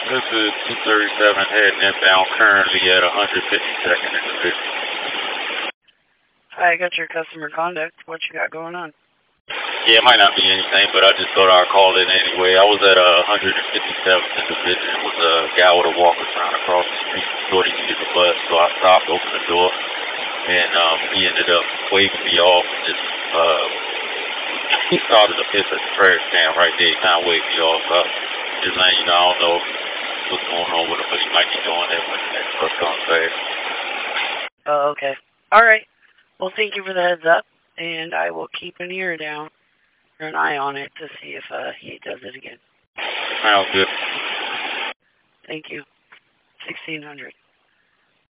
This is 237 heading inbound currently at 152nd in the city. Hi, I got your customer contact. What you got going on? Yeah, it might not be anything, but I just thought I'd call in anyway. I was at 157th in the city. It was a guy with a walker trying to cross the street. Thought he needed a bus, so I stopped, opened the door, and he ended up waving me off. Just he started to piss at the trash can right there. He kind of waved me off. So just letting you know, I don't know what's going on with him, but he might be doing that when the next bus comes back. Oh, okay. All right. Well, thank you for the heads up, and I will keep an ear down or an eye on it to see if he does it again. Sounds good. Thank you. 1600.